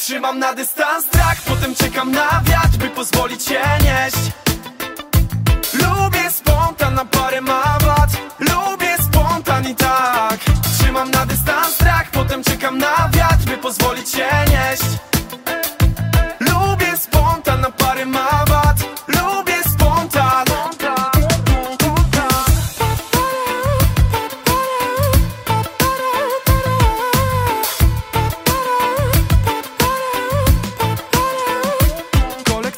Trzymam na dystans strach, potem czekam na wiatr, by pozwolić się nieść. Lubię spontan, na parę ma wad. Lubię spontan i tak. Trzymam na dystans strach, potem czekam na wiatr, by pozwolić się nieść. Lubię spontan, na parę ma